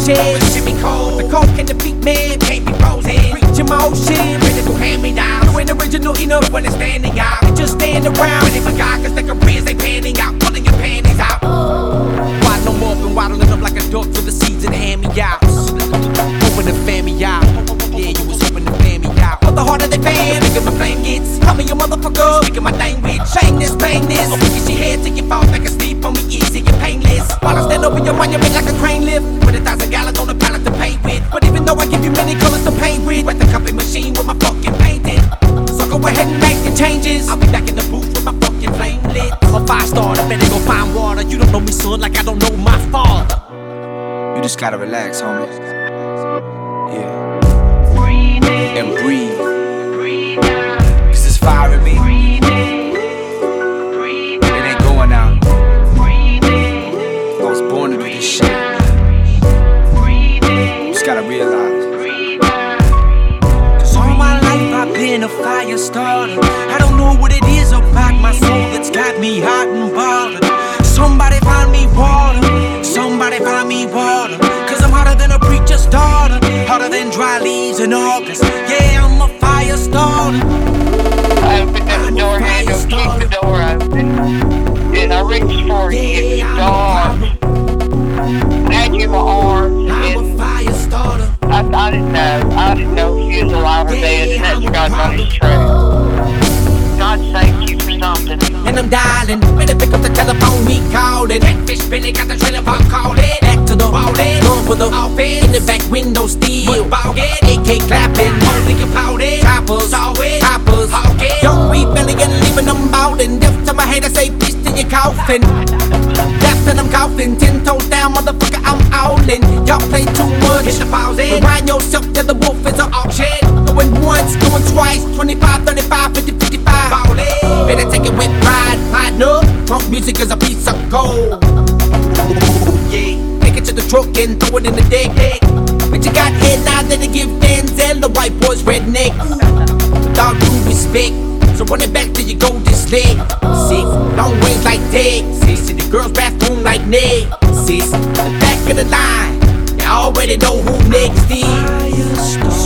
shit. Shit be cold. The coke and the beat man can't be frozen. Reaching my own shit, ready to hand me down. You ain't original enough when it's standing out. You just stand around, ready for God, cause their careers they panning out. Pulling your panties out. Wide no more and waddling up like a duck for the seeds and hand me out. Hoping to fan me out. Yeah, you was hoping to fan me out. But the harder they fan, bigger my flame gets. Tell me your motherfucker, speaking my language. Shameless, painless. Freaking she head till you fall back and sleep on me easy and painless. While I stand over your monument like a crane lift. With 1,000 gallons on the pallet to paint with. But even though I give you many colors to paint with, wet the copy machine with my fucking painting. So go ahead and make the changes. I'll be back in the booth with my fucking flame lit. I'm a 5-star, I better go find water. You don't know me, son, like I don't know my father. You just gotta relax, homie. Yeah. And breathe. Cause it's fire in me. It ain't going out. I was born to do this shit. Just gotta realize. Cause all my life I've been a fire starter. I don't know what it is about my soul that's got me hot and bothered. Somebody find me water. Somebody find me water. Cause I'm hotter than a preacher's daughter. Hotter than dry leaves in August. Yeah, I'm a fire starter. I opened up the door handle, keep the door open. And I reached for you, it's dark. I had you in my arms, I'm a and fire starter. I didn't know if you was alive or dead, and that's God's honest truth. God saved you for something. And I'm dialing, better pick up the telephone, he called it. Catfish Billy got the trailer park called it. Back to the ballin', going for the offense. In the back window still, ballin'. AK clapping, only applauded. Choppers, saw it, choppers, hawkin'. Young weed belly and leaving them ballin'. Death to my head, I say bitch to your coffin. Death till I'm coughing, 10 toes down, motherfucker, I'm all in. Y'all play too much, hit the pause in. Remind yourself that the wolf is an auction. Going once, going twice, 25, 35, 50, 55. Ballin', better take it with pride, partner. Punk music is a piece of gold. Yeah, take it to the truck and throw it in the deck. But you got head now that they give Denzel, the white boy's redneck. With all due respect, so run it back till you go this leg. Sis, long ways like Ted. Sis, in the girl's bathroom like Ned. Sis, the back of the line, you already know who next is.